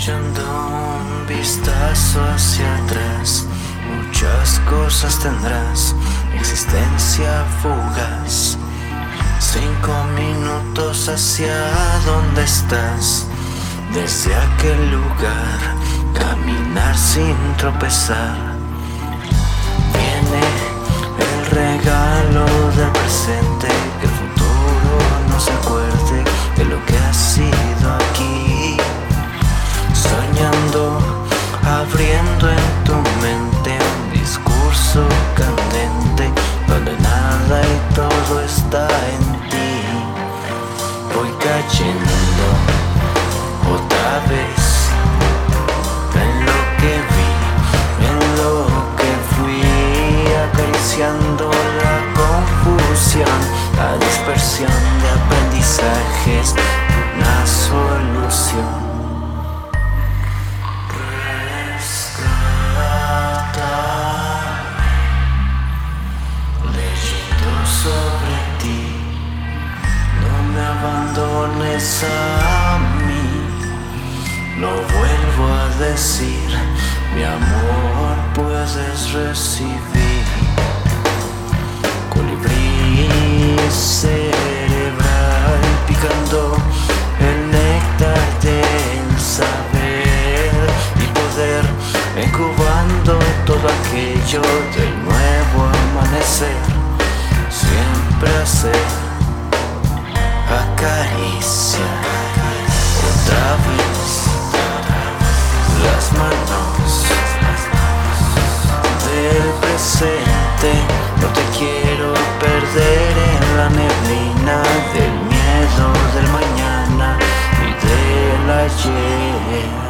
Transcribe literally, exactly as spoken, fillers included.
Echando un vistazo hacia atrás, muchas cosas tendrás, existencia fugaz. Cinco minutos hacia donde estás, desde aquel lugar, caminar sin tropezar. Viene el regalo del presente, que el futuro no se acuerde de lo que ha sido aquí. Soñando, abriendo en tu mente un discurso candente, donde nada y todo está en ti. Voy cayendo otra vez en lo que vi, en lo que fui, acariciando la confusión, la dispersión de aprendizajes, una solución. Sobre ti, no me abandones a mí, lo vuelvo a decir, mi amor puedes recibir. Colibrí cerebral, picando el néctar del saber y poder, incubando todo aquello del nuevo amanecer. Siempre hacer, acaricia otra vez las manos del presente. No te quiero perder en la neblina del miedo del mañana y del ayer.